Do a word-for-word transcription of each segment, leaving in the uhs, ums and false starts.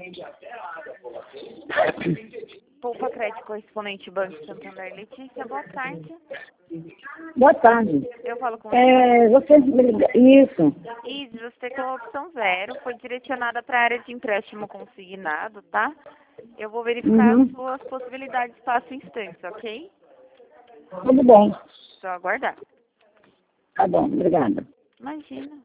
Poupa Crédito Correspondente Banco Santander. Letícia, boa tarde. Boa tarde. Eu falo com É, você me liga- Isso. Isis, você tem a opção zero, foi direcionada para a área de empréstimo consignado, tá? Eu vou verificar Uhum. as suas possibilidades passo instante, ok? Tudo bem. Só aguardar. Tá bom, obrigada. Imagina.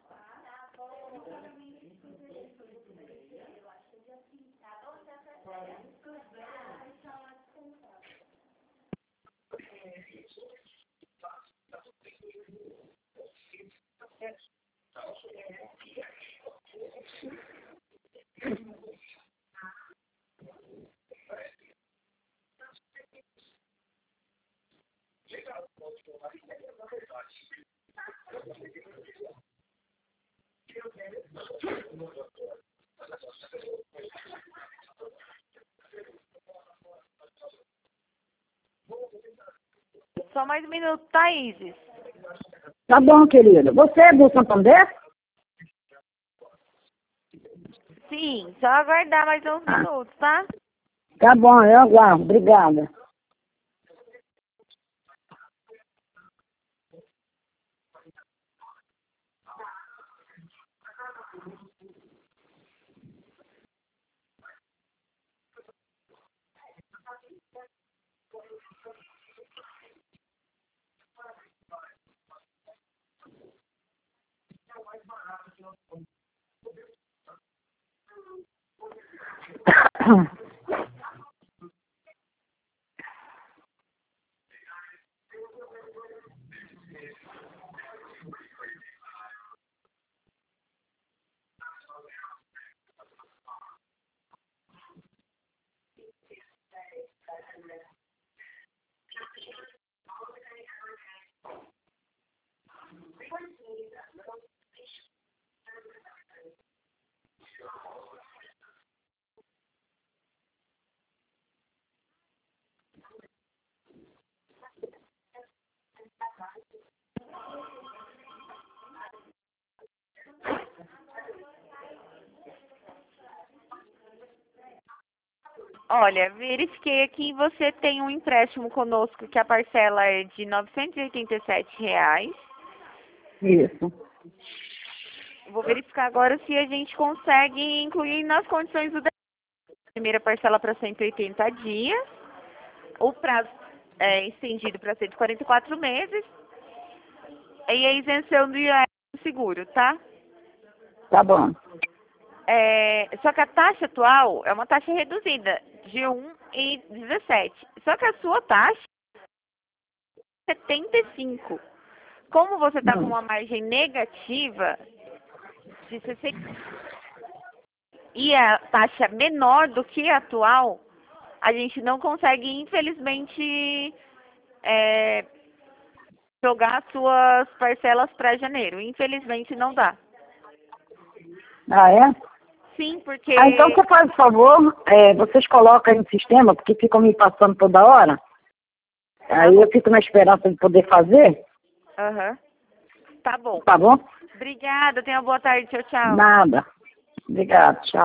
Só mais um minuto, tá, Isis? Tá bom, querida. Você é do Santander? Sim, só aguardar mais uns Ah. minutos, tá? Tá bom, eu aguardo. Obrigada. Olha, verifiquei aqui, você tem um empréstimo conosco que a parcela é de novecentos e oitenta e sete reais. Isso. Vou verificar agora se a gente consegue incluir nas condições do depósito. Primeira parcela para cento e oitenta dias, o prazo é estendido para cento e quarenta e quatro meses e a isenção do I R S seguro, tá? Tá bom. É, só que a taxa atual é uma taxa reduzida, de um vírgula dezessete. Só que a sua taxa é setenta e cinco. Como você está com Hum. uma margem negativa de sessenta e a taxa menor do que a atual, a gente não consegue, infelizmente, é, jogar as suas parcelas para janeiro. Infelizmente, não dá. Ah, é? Sim, porque... Ah, então você faz o favor, é, vocês colocam aí no sistema, porque ficam me passando toda hora. Aí eu fico na esperança de poder fazer. Aham. Tá bom. Tá bom? Obrigada, tenha uma boa tarde. Tchau, tchau. Nada. Obrigada, tchau.